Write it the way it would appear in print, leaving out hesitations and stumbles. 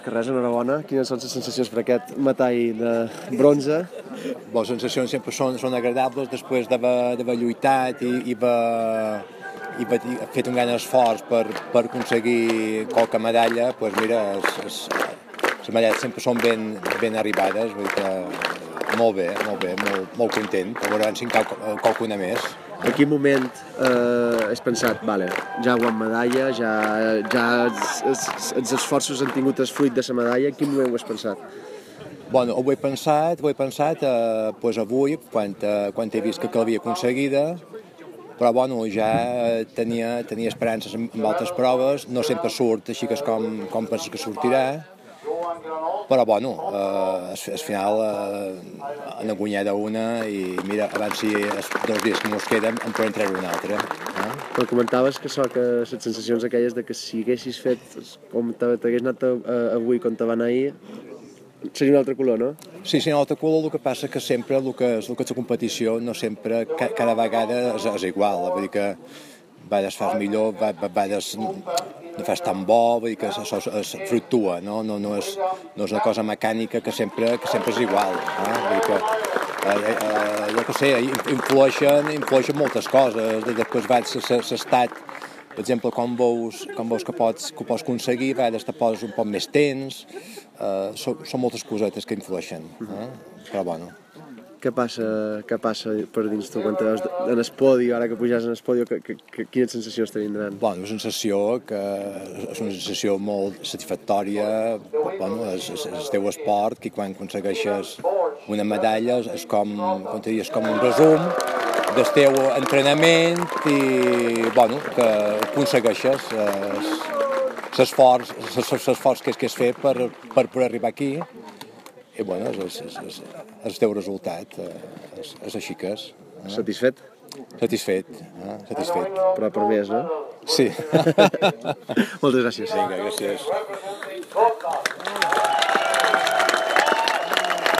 Que res, enhorabona. Quines són les sensacions per aquest metall de bronze? Les sensacions sempre són agradables després d'haver lluitat i haver fet un gran esforç per aconseguir qualque medalla. Doncs mira, les medalles sempre són ben arribades, vull dir que molt bé, molt content. Veurem si en cal qualcuna més. En quin moment has pensat, vale, ja guanyat medalla, ja els esforços han tingut el fruit de la medalla, en quin moment ho has pensat? Bueno, ho he pensat avui, quan he vist que l'havia aconseguida, però bueno, ja tenia esperances en altres proves, no sempre surt així que és com penses que sortirà, però bueno, al final han guanyat una i mira, abans si els 2 dies que ens queden en podem treure una altra. Però comentaves que les sensacions aquelles de que si haguessis fet com t'hagués anat avui com te va anar ahir, seria un altre color, no? Sí, un altre color, el que passa que sempre el que és la competició no sempre, cada vegada és igual, vull dir que a vegades fas millor, a vegades no fas tan bo, vull dir que això es fluctua, no és una cosa mecànica que sempre és igual, vull dir que jo què sé, influeixen moltes coses, després vaig l'estat, per exemple, com veus que pots aconseguir, a vegades te poses un poc més tens, són moltes cosetes que influeixen, però bueno. Què passa per dins tu quan te veus en el podi, ara que pujas en el podi, quines sensacions te vindran? Bueno, és una sensació molt satisfactòria, bueno, és el teu esport, que quan aconsegueixes una medalla és com un resum del teu entrenament i, bueno, que aconsegueixes l'esforç que has fet per arribar aquí. I bueno, és el teu resultat, és així que és. Satisfet? Satisfet. Però per més, no? Sí. Moltes gràcies. Vinga, gràcies.